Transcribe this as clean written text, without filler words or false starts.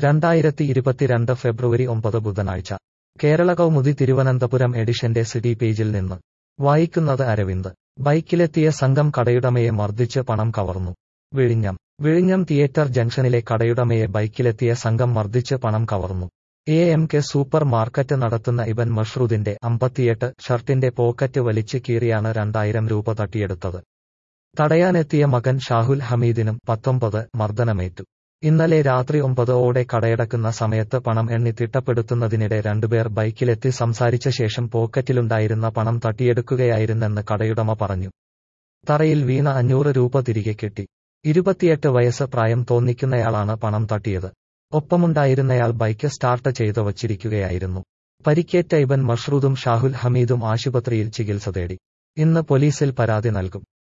2022 ഫെബ്രുവരി 9 ബുധനാഴ്ച കേരള കൗമുദി തിരുവനന്തപുരം എഡിഷന്റെ സിറ്റി പേജിൽ നിന്ന് വായിക്കുന്നത് അരവിന്ദ്. ബൈക്കിലെത്തിയ സംഘം കടയുടമയെ മർദ്ദിച്ച് പണം കവർന്നു. വിഴിഞ്ഞം തിയേറ്റർ ജംഗ്ഷനിലെ കടയുടമയെ ബൈക്കിലെത്തിയ സംഘം മർദ്ദിച്ച് പണം കവർന്നു. AMK സൂപ്പർ മാർക്കറ്റ് നടത്തുന്ന ഇബൻ മഷ്റൂദിന്റെ 58 ഷർട്ടിന്റെ പോക്കറ്റ് വലിച്ച് കീറിയാണ് 2000 രൂപ തട്ടിയെടുത്തത്. തടയാനെത്തിയ മകൻ ഷാഹുൽ ഹമീദിനും 19 മർദ്ദനമേറ്റു. ഇന്നലെ രാത്രി 9 ഓടെ കടയടക്കുന്ന സമയത്ത് പണം എണ്ണി തിട്ടപ്പെടുത്തുന്നതിനിടെ രണ്ടുപേർ ബൈക്കിലെത്തി സംസാരിച്ച ശേഷം പോക്കറ്റിലുണ്ടായിരുന്ന പണം തട്ടിയെടുക്കുകയായിരുന്നെന്ന് കടയുടമ പറഞ്ഞു. തറയിൽ വീണ 500 രൂപ തിരികെ കിട്ടി. 28 വയസ്സ് പ്രായം തോന്നിക്കുന്നയാളാണ് പണം തട്ടിയത്. ഒപ്പമുണ്ടായിരുന്നയാൾ ബൈക്ക് സ്റ്റാർട്ട് ചെയ്ത് വച്ചിരിക്കുകയായിരുന്നു. പരിക്കേറ്റ ഇബൻ മഷ്റൂദും ഷാഹുൽ ഹമീദും ആശുപത്രിയിൽ ചികിത്സ തേടി. ഇന്ന് പോലീസിൽ പരാതി നൽകും.